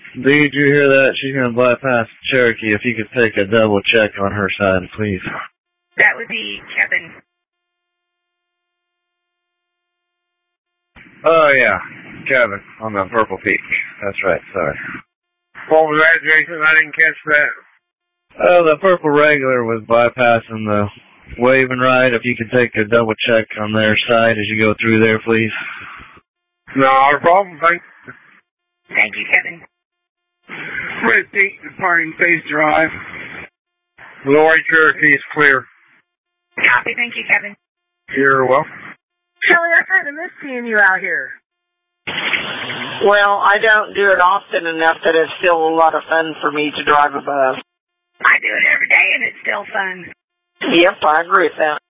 Did you hear that? She's going to bypass Cherokee. If you could take a double check on her side, please. That would be Kevin. Oh, yeah. Kevin on the Purple Peak. That's right. Sorry. What was that, Jason? I didn't catch that. The Purple Regular was bypassing the Wave and Ride. If you could take a double check on their side as you go through there, please. Not a problem, thanks. Thank you, Kevin. Red Peak, departing Phase Drive. Lori Cherokee is clear. Copy, thank you, Kevin. You're welcome. Kelly, I kind of miss seeing you out here. Well, I don't do it often enough that it's still a lot of fun for me to drive a bus. I do it every day, and it's still fun. Yep, I agree with that.